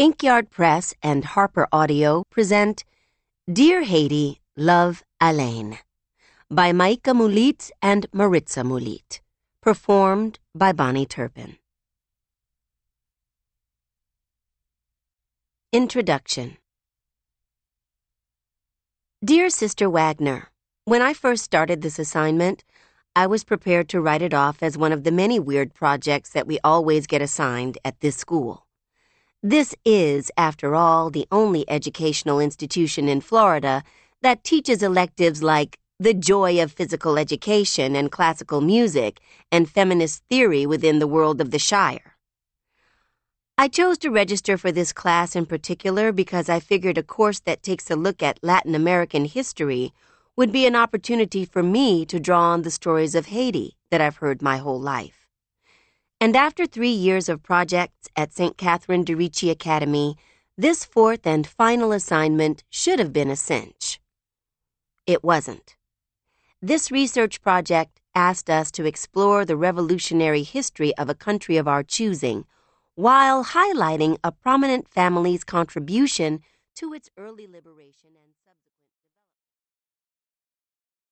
Inkyard Press and Harper Audio present Dear Haiti, Love Alain by Maika Mulit and Maritza Mulit, performed by Bonnie Turpin. Introduction. Dear Sister Wagner, when I first started this assignment, I was prepared to write it off as one of the many weird projects that we always get assigned at this school. This is, after all, the only educational institution in Florida that teaches electives like the joy of physical education and classical music and feminist theory within the world of the Shire. I chose to register for this class in particular because I figured a course that takes a look at Latin American history would be an opportunity for me to draw on the stories of Haiti that I've heard my whole life. And after 3 years of projects at St. Catherine de Ricci Academy, this fourth and final assignment should have been a cinch. It wasn't. This research project asked us to explore the revolutionary history of a country of our choosing, while highlighting a prominent family's contribution to its early liberation and subsequent